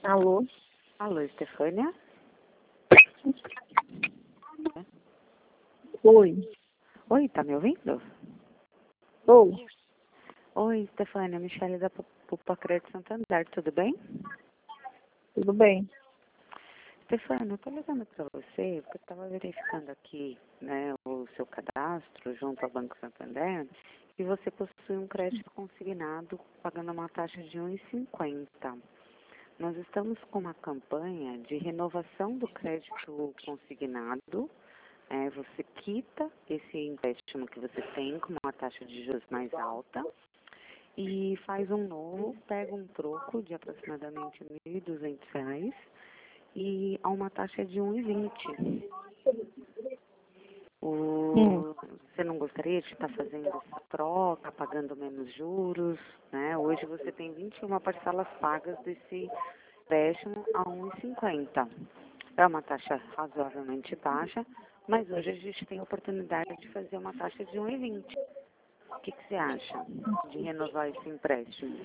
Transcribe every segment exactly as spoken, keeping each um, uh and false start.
Alô? Alô, Estefânia? Oi. Oi, tá me ouvindo? Oi. Oi, Estefânia, Michele da Pupa Crédito Santander, tudo bem? Tudo bem? Estefânia, eu tô ligando pra você porque eu estava verificando aqui, né, o seu cadastro junto ao Banco Santander e você possui um crédito consignado pagando uma taxa de um vírgula cinquenta. Nós estamos com uma campanha de renovação do crédito consignado. É, você quita esse empréstimo que você tem com uma taxa de juros mais alta e faz um novo, pega um troco de aproximadamente mil e duzentos reais e a uma taxa de um vírgula vinte. Hum. O, você não gostaria de estar fazendo essa troca, pagando menos juros, né? Hoje você tem vinte e uma parcelas pagas desse empréstimo a um vírgula cinquenta. É uma taxa razoavelmente baixa, mas hoje a gente tem a oportunidade de fazer uma taxa de um vírgula vinte. O que, que você acha de renovar esse empréstimo?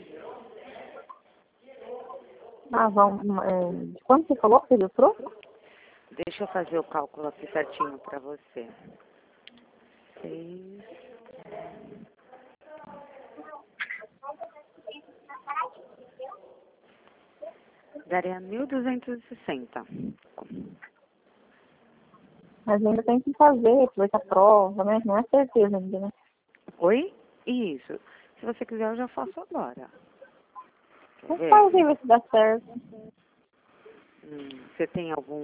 Ah, vamos. É, quando você falou que ele troco? Deixa eu fazer o cálculo aqui certinho para você. Seis. Daria mil duzentos e sessenta. Mas ainda tem que fazer, fazer a prova, né? Não é certeza ainda, né? Oi? Isso. Se você quiser, eu já faço agora. Quer Vamos ver? fazer, ver se dá certo. Hum, você tem algum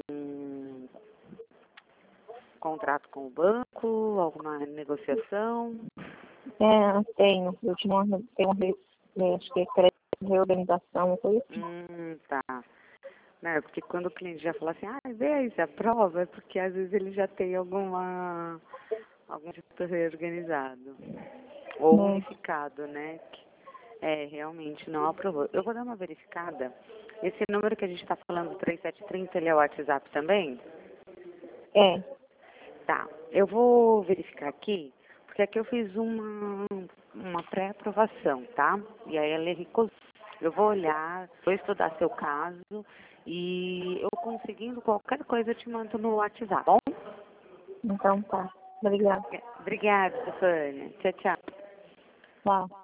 contrato com o banco? Alguma negociação? É, tenho. Eu tinha uma, tenho uma re- é, acho que é crédito de reorganização, uma coisa assim. Hum, tá. Né, porque quando o cliente já fala assim, ah, vê aí se aprova, é porque às vezes ele já tem alguma, algum tipo reorganizado. Ou Né? unificado, né? Que, é, realmente não aprovou. Eu vou dar uma verificada. Esse número que a gente está falando, três sete três zero, ele é o WhatsApp também? É. Tá. Eu vou verificar aqui, porque aqui eu fiz uma, uma pré-aprovação, tá? E aí ela recusou. Eu vou olhar, vou estudar seu caso e eu conseguindo qualquer coisa eu te mando no WhatsApp, bom? Então tá. Obrigada. Obrigada, Stefânia. Tchau, tchau. Tchau.